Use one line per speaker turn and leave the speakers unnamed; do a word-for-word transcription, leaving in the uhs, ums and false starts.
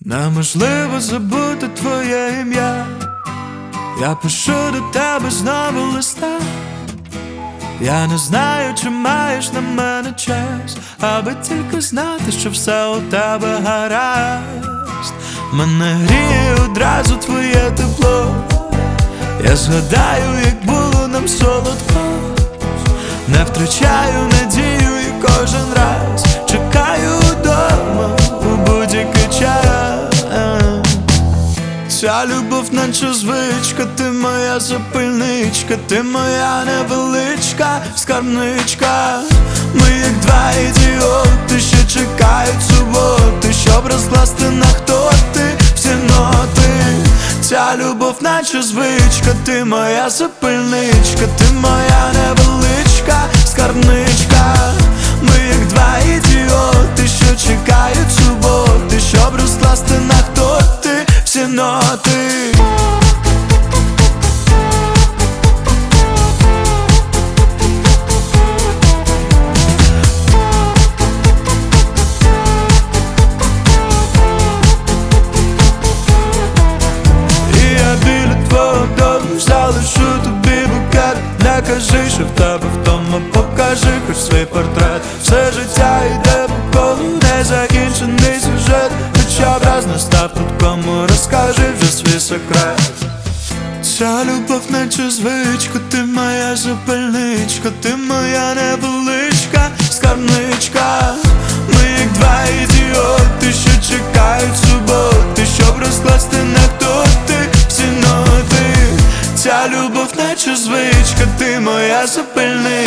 Неможливо забути твоє ім'я. Я пишу до тебе знову листа. Я не знаю, чи маєш на мене час, аби тільки знати, що все у тебе гаразд. Мене гріє одразу твоє тепло. Я згадаю, як було нам солодко. Не втрачаю надію і кожен раз чекаю вдома у будь-який час. Ця любов наче звичка, ти моя запальничка, ти моя невеличка скарбничка. Ми як два ідіоти, що чекають суботи, щоб розкласти на хто ти всі ноти. Ця любов наче звичка, ти моя запальничка, ти моя невеличка скарбничка. Ми як два ідіоти, що чекають суботи, щоб розкласти на хто ти всі ноти. Залишу тобі букет, не кажи, що в тебе вдома, покажи хоч свій портрет. Все життя йде по колу, незакінчений сюжет. Хоча б раз настав тут кому, розкажи вже свій секрет. Ця любов наче звичка, ти моя запальничка, ти моя невеличка скарбничка. Ми як два ідіоти, що чекають суботи, щоб розкласти на хто ти всі ноти. Ця любов наче звичка, ти моя запальничка.